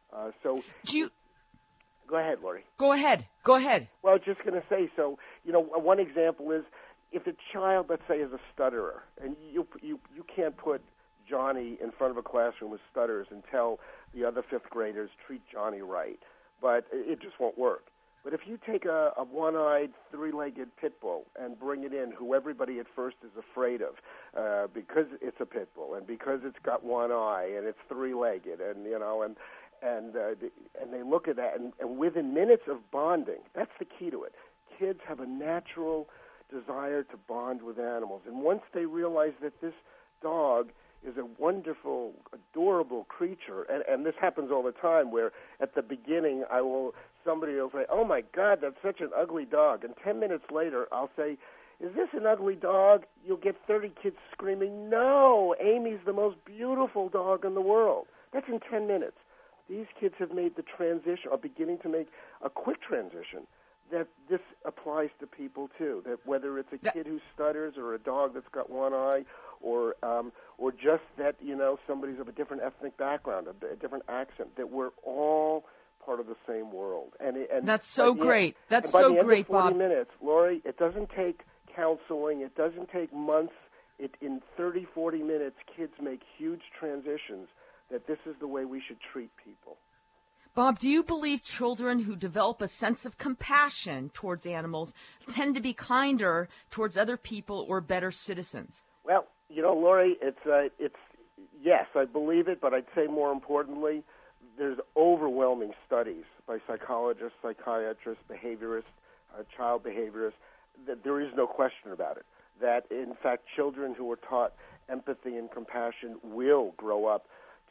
Go ahead, Lori. Go ahead. Well, I was just going to say, one example is if a child, let's say, is a stutterer, and you can't put Johnny in front of a classroom with stutters and tell the other 5th graders, treat Johnny right. But it just won't work. But if you take a one-eyed, three-legged pit bull and bring it in, who everybody at first is afraid of, because it's a pit bull and because it's got one eye and it's three-legged, and they look at that, and within minutes of bonding, that's the key to it. Kids have a natural desire to bond with animals, and once they realize that this dog is a wonderful, adorable creature, and this happens all the time, where at the beginning somebody will say, "Oh my God, that's such an ugly dog," and 10 minutes later I'll say, "Is this an ugly dog?" You'll get 30 kids screaming, "No, Amy's the most beautiful dog in the world." That's in 10 minutes. These kids have made the transition, are beginning to make a quick transition, that this applies to people too, that whether it's a kid who stutters or a dog that's got one eye, or just that, somebody's of a different ethnic background, a different accent, that we're all part of the same world. And that's so great. That's so great, Bob. By the end of 40 minutes, Lori, it doesn't take counseling. It doesn't take months. In 30, 40 minutes, kids make huge transitions, that this is the way we should treat people. Bob, do you believe children who develop a sense of compassion towards animals tend to be kinder towards other people or better citizens? Well, Lori, it's yes, I believe it, but I'd say more importantly, there's overwhelming studies by psychologists, psychiatrists, behaviorists, child behaviorists, that there is no question about it, that in fact children who are taught empathy and compassion will grow up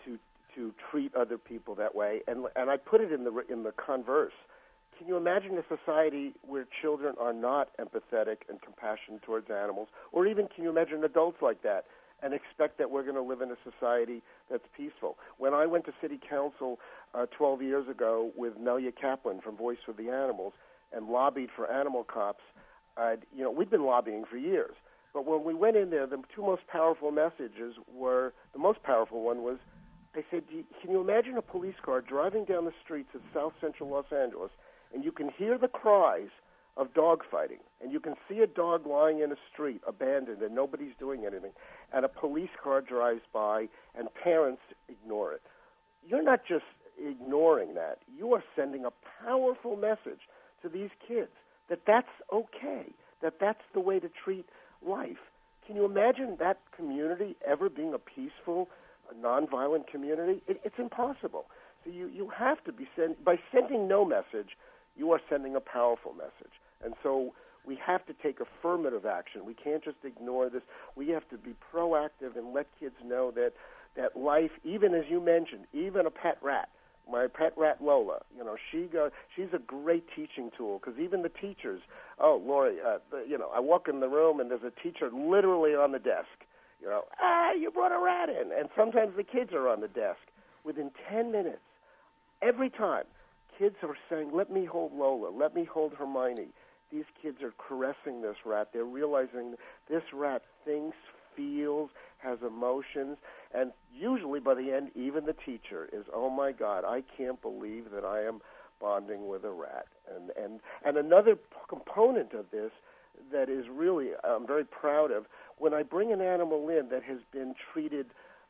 to treat other people that way. And I put it in the converse. Can you imagine a society where children are not empathetic and compassionate towards animals? Or even can you imagine adults like that and expect that we're going to live in a society that's peaceful? When I went to city council 12 years ago with Melia Kaplan from Voice for the Animals and lobbied for animal cops, we'd been lobbying for years. But when we went in there, the two most powerful messages were, the most powerful one was, I said, can you imagine a police car driving down the streets of South Central Los Angeles, and you can hear the cries of dog fighting, and you can see a dog lying in a street, abandoned, and nobody's doing anything, and a police car drives by, and parents ignore it. You're not just ignoring that. You are sending a powerful message to these kids that that's okay, that that's the way to treat life. Can you imagine that community ever being a peaceful, a nonviolent community? It's impossible. So you have to be by sending no message, you are sending a powerful message. And so we have to take affirmative action. We can't just ignore this. We have to be proactive and let kids know that life, even as you mentioned, even a pet rat, my pet rat Lola, she's a great teaching tool, because even the teachers, Lori, I walk in the room and there's a teacher literally on the desk. You brought a rat in. And sometimes the kids are on the desk. Within 10 minutes, every time, kids are saying, let me hold Lola, let me hold Hermione. These kids are caressing this rat. They're realizing this rat thinks, feels, has emotions, and usually by the end, even the teacher is, oh my God, I can't believe that I am bonding with a rat. And another component of this that is really, I'm very proud of, when I bring an animal in that has been treated,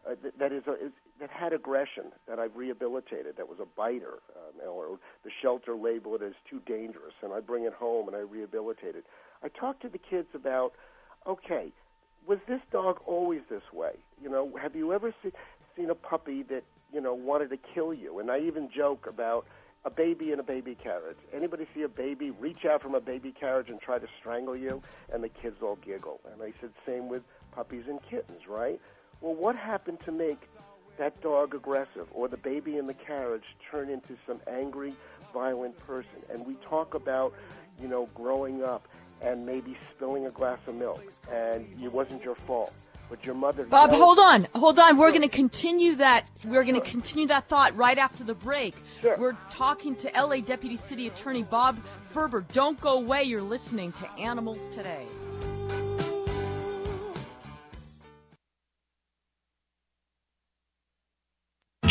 that had aggression, that I've rehabilitated, that was a biter, or the shelter label it as too dangerous, and I bring it home and I rehabilitate it. I talk to the kids about, okay, was this dog always this way? Have you ever seen a puppy that, wanted to kill you? And I even joke about a baby in a baby carriage. Anybody see a baby reach out from a baby carriage and try to strangle you? And the kids all giggle. And I said, same with puppies and kittens, right? Well, what happened to make that dog aggressive, or the baby in the carriage turn into some angry, violent person? And we talk about, growing up and maybe spilling a glass of milk, and it wasn't your fault, but your mother... Bob, hold on. We're going to continue that. We're going to continue that thought right after the break. Sure. We're talking to L.A. Deputy City Attorney Bob Ferber. Don't go away. You're listening to Animals Today.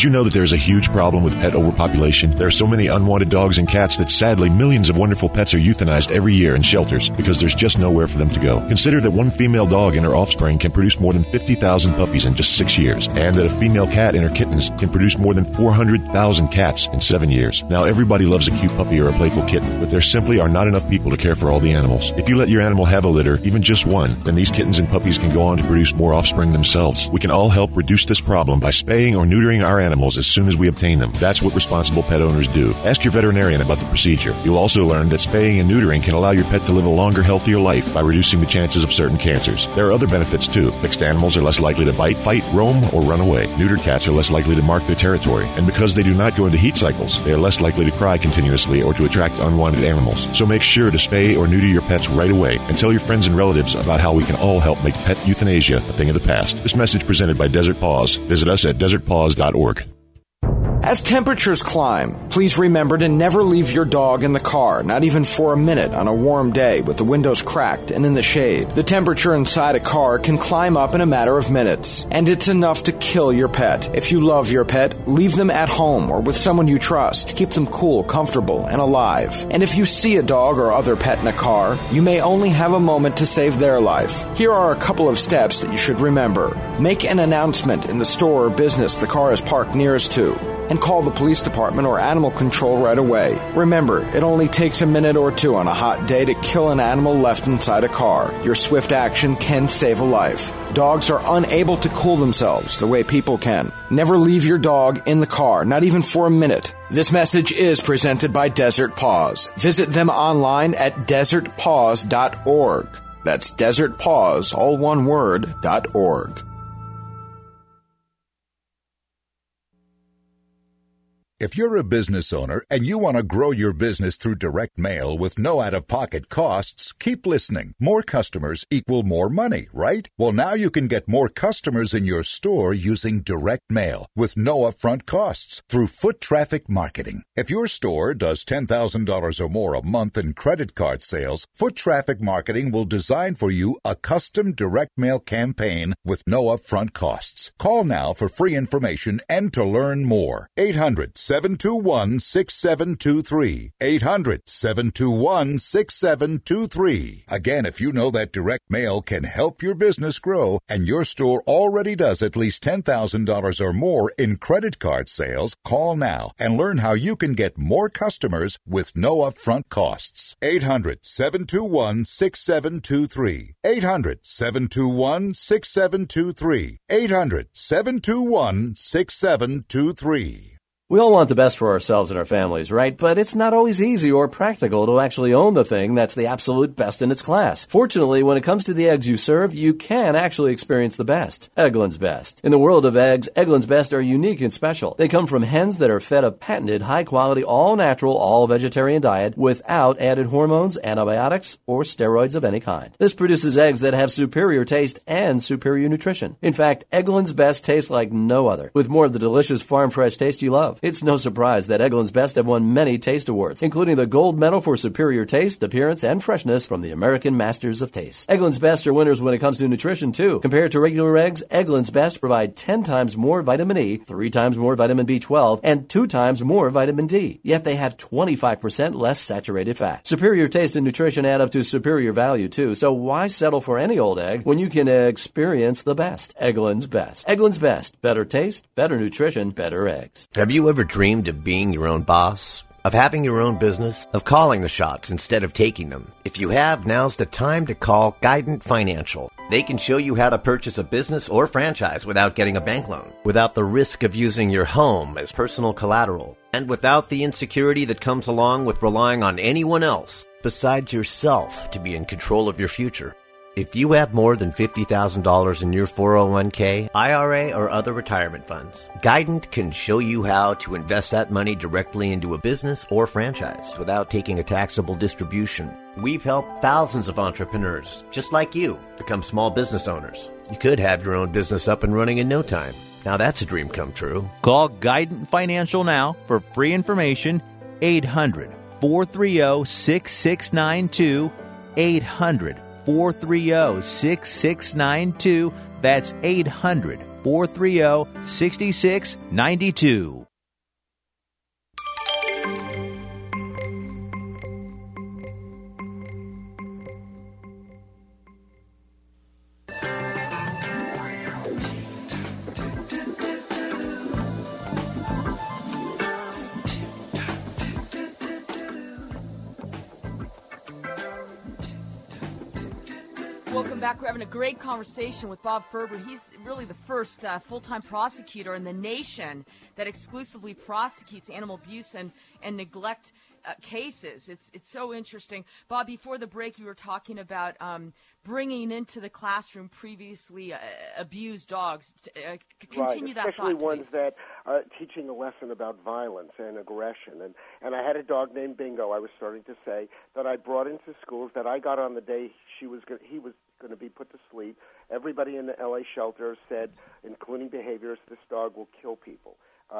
Did you know that there's a huge problem with pet overpopulation? There are so many unwanted dogs and cats that sadly millions of wonderful pets are euthanized every year in shelters because there's just nowhere for them to go. Consider that one female dog and her offspring can produce more than 50,000 puppies in just 6 years, and that a female cat and her kittens can produce more than 400,000 cats in 7 years. Now, everybody loves a cute puppy or a playful kitten, but there simply are not enough people to care for all the animals. If you let your animal have a litter, even just one, then these kittens and puppies can go on to produce more offspring themselves. We can all help reduce this problem by spaying or neutering our animals as soon as we obtain them. That's what responsible pet owners do. Ask your veterinarian about the procedure. You'll also learn that spaying and neutering can allow your pet to live a longer, healthier life by reducing the chances of certain cancers. There are other benefits too. Fixed animals are less likely to bite, fight, roam, or run away. Neutered cats are less likely to mark their territory. And because they do not go into heat cycles, they are less likely to cry continuously or to attract unwanted animals. So make sure to spay or neuter your pets right away and tell your friends and relatives about how we can all help make pet euthanasia a thing of the past. This message presented by Desert Paws. Visit us at desertpaws.org. As temperatures climb, please remember to never leave your dog in the car, not even for a minute on a warm day with the windows cracked and in the shade. The temperature inside a car can climb up in a matter of minutes, and it's enough to kill your pet. If you love your pet, leave them at home or with someone you trust. Keep them cool, comfortable, and alive. And if you see a dog or other pet in a car, you may only have a moment to save their life. Here are a couple of steps that you should remember. Make an announcement in the store or business the car is parked nearest to, and call the police department or animal control right away. Remember, it only takes a minute or two on a hot day to kill an animal left inside a car. Your swift action can save a life. Dogs are unable to cool themselves the way people can. Never leave your dog in the car, not even for a minute. This message is presented by Desert Paws. Visit them online at desertpaws.org. That's desertpaws, all one word, .org. If you're a business owner and you want to grow your business through direct mail with no out-of-pocket costs, keep listening. More customers equal more money, right? Well, now you can get more customers in your store using direct mail with no upfront costs through foot traffic marketing. If your store does $10,000 or more a month in credit card sales, Foot Traffic Marketing will design for you a custom direct mail campaign with no upfront costs. Call now for free information and to learn more. 800-721-6723. 800-721-6723. Again, if you know that direct mail can help your business grow and your store already does at least $10,000 or more in credit card sales, call now and learn how you can get more customers with no upfront costs. 800-721-6723. 800-721-6723. 800-721-6723. We all want the best for ourselves and our families, right? But it's not always easy or practical to actually own the thing that's the absolute best in its class. Fortunately, when it comes to the eggs you serve, you can actually experience the best. Eggland's Best. In the world of eggs, Eggland's Best are unique and special. They come from hens that are fed a patented, high-quality, all-natural, all-vegetarian diet without added hormones, antibiotics, or steroids of any kind. This produces eggs that have superior taste and superior nutrition. In fact, Eggland's Best tastes like no other, with more of the delicious farm-fresh taste you love. It's no surprise that Eggland's Best have won many taste awards, including the Gold Medal for superior taste, appearance, and freshness from the American Masters of Taste. Eggland's Best are winners when it comes to nutrition, too. Compared to regular eggs, Eggland's Best provide 10 times more vitamin E, 3 times more vitamin B12, and 2 times more vitamin D. Yet they have 25% less saturated fat. Superior taste and nutrition add up to superior value, too, so why settle for any old egg when you can experience the best? Eggland's Best. Eggland's Best. Better taste, better nutrition, better eggs. Have you ever dreamed of being your own boss? Of having your own business? Of calling the shots instead of taking them? If you have, now's the time to call Guidant Financial. They can show you how to purchase a business or franchise without getting a bank loan, without the risk of using your home as personal collateral, and without the insecurity that comes along with relying on anyone else besides yourself to be in control of your future. If you have more than $50,000 in your 401k, IRA, or other retirement funds, Guidant can show you how to invest that money directly into a business or franchise without taking a taxable distribution. We've helped thousands of entrepreneurs, just like you, become small business owners. You could have your own business up and running in no time. Now that's a dream come true. Call Guidant Financial now for free information. 800-430-6692. 800-430-6692. That's 800-430-6692. 430-6692. Welcome back. We're having a great conversation with Bob Ferber. He's really the first full-time prosecutor in the nation that exclusively prosecutes animal abuse and neglect cases. It's so interesting. Bob, before the break, you were talking about bringing into the classroom previously abused dogs. Continue that especially thought, ones please. that are teaching a lesson about violence and aggression. And I had a dog named Bingo, I was starting to say, that I brought into schools that I got on the day he was going to be put to sleep. Everybody in the L.A. shelter said, including behaviorists, this dog will kill people.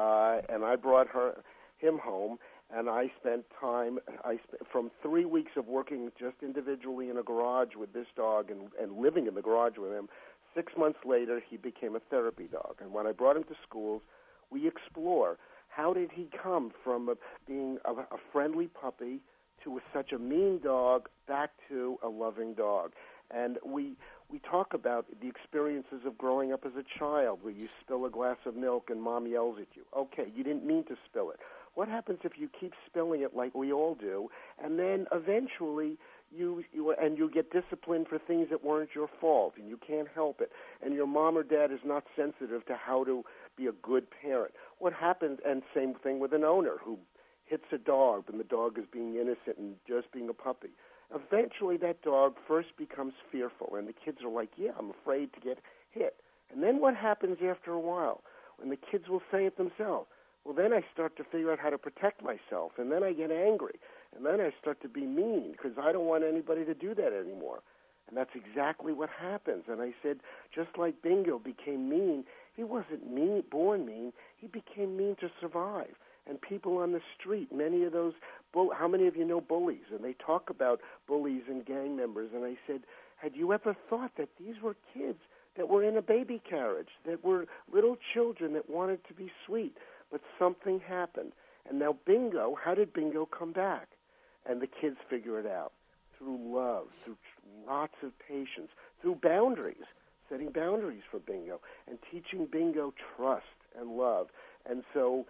And I brought him home, and I spent time, from 3 weeks of working just individually in a garage with this dog and living in the garage with him. 6 months later, he became a therapy dog. And when I brought him to schools, we explore how did he come from being a friendly puppy to such a mean dog back to a loving dog. And we talk about the experiences of growing up as a child where you spill a glass of milk and mom yells at you. Okay, you didn't mean to spill it. What happens if you keep spilling it like we all do, and then eventually you get disciplined for things that weren't your fault, and you can't help it, and your mom or dad is not sensitive to how to be a good parent? What happens, and same thing with an owner who hits a dog, and the dog is being innocent and just being a puppy. Eventually that dog first becomes fearful, and the kids are like, yeah, I'm afraid to get hit. And then what happens after a while? When the kids will say it themselves, well, then I start to figure out how to protect myself, and then I get angry, and then I start to be mean because I don't want anybody to do that anymore. And that's exactly what happens. And I said, just like Bingo became mean, he wasn't born mean. He became mean to survive. And people on the street, many of those, how many of you know bullies? And they talk about bullies and gang members. And I said, had you ever thought that these were kids that were in a baby carriage, that were little children that wanted to be sweet? But something happened. And now Bingo, how did Bingo come back? And the kids figure it out through love, through lots of patience, through boundaries, setting boundaries for Bingo, and teaching Bingo trust and love. And so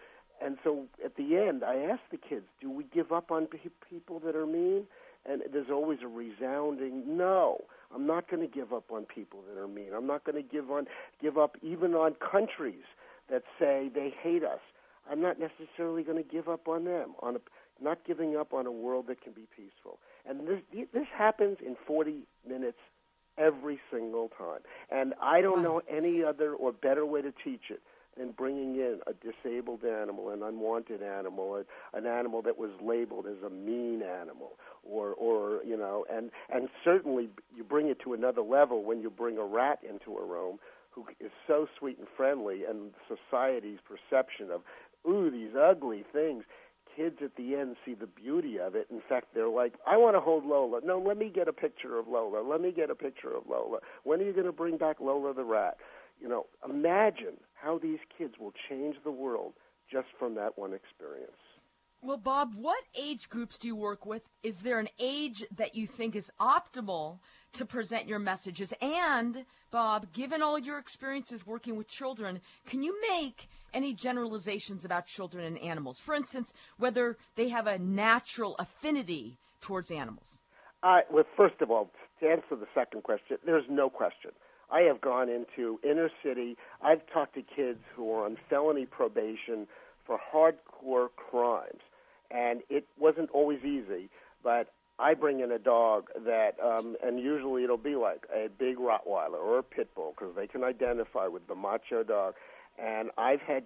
at the end, I asked the kids, do we give up on people that are mean? And there's always a resounding no. I'm not going to give up on people that are mean. I'm not going to give up even on countries that say they hate us. I'm not necessarily going to give up on them, not giving up on a world that can be peaceful. And this happens in 40 minutes every single time. And I don't know any other or better way to teach it than bringing in a disabled animal, an unwanted animal, an animal that was labeled as a mean animal, or you know, and certainly you bring it to another level when you bring a rat into a room who is so sweet and friendly, and society's perception of, ooh, these ugly things. Kids at the end see the beauty of it. In fact, they're like, I want to hold Lola. No, let me get a picture of Lola. Let me get a picture of Lola. When are you going to bring back Lola the rat? You know, imagine how these kids will change the world just from that one experience. Well, Bob, what age groups do you work with? Is there an age that you think is optimal to present your messages? And, Bob, given all your experiences working with children, can you make any generalizations about children and animals? For instance, whether they have a natural affinity towards animals. Well, first of all, to answer the second question, there's no question. I have gone into inner city. I've talked to kids who are on felony probation for hardcore crimes. And it wasn't always easy, but I bring in a dog that, and usually it'll be like a big Rottweiler or a Pit Bull because they can identify with the macho dog. And I've had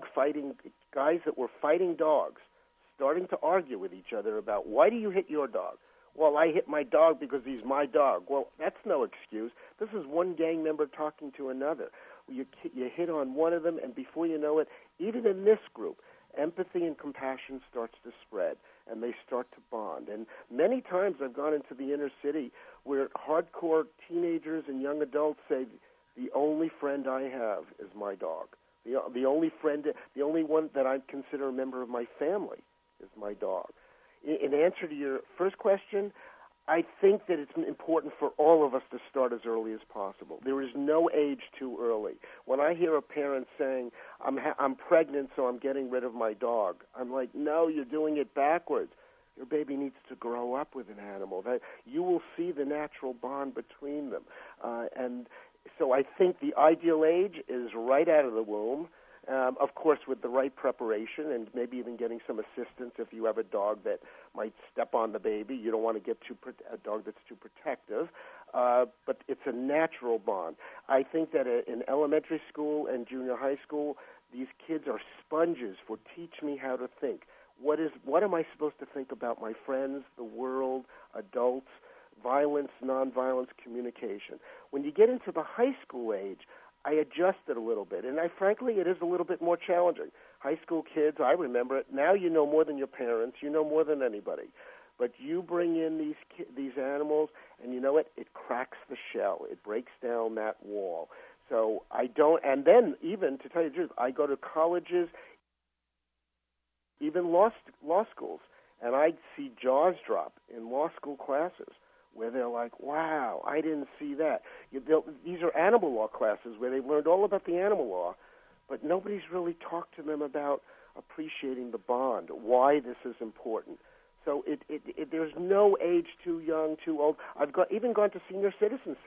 guys that were fighting dogs starting to argue with each other about, why do you hit your dog? Well, I hit my dog because he's my dog. Well, that's no excuse. This is one gang member talking to another. You hit on one of them, and before you know it, even in this group, empathy and compassion starts to spread, and they start to bond. And many times I've gone into the inner city where hardcore teenagers and young adults say, The only friend I have is my dog. The only friend, the only one that I consider a member of my family is my dog. In answer to your first question, I think that it's important for all of us to start as early as possible. There is no age too early. When I hear a parent saying, I'm pregnant, so I'm getting rid of my dog, I'm like, no, you're doing it backwards. Your baby needs to grow up with an animal. That you will see the natural bond between them. And so I think the ideal age is right out of the womb. Of course, with the right preparation and maybe even getting some assistance if you have a dog that might step on the baby. You don't want to get a dog that's too protective, but it's a natural bond. I think that in elementary school and junior high school, these kids are sponges for teach me how to think. What am I supposed to think about my friends, the world, adults, violence, nonviolence, communication? When you get into the high school age, I adjusted a little bit, and frankly, it is a little bit more challenging. High school kids, I remember it. Now you know more than your parents. You know more than anybody. But you bring in these animals, and you know what? It cracks the shell. It breaks down that wall. So I don't, and then even, to tell you the truth, I go to colleges, even law schools, and I see jaws drop in law school classes, where they're like, wow, I didn't see that. These are animal law classes where they've learned all about the animal law, but nobody's really talked to them about appreciating the bond, why this is important. So there's no age too young, too old. I've even gone to senior citizens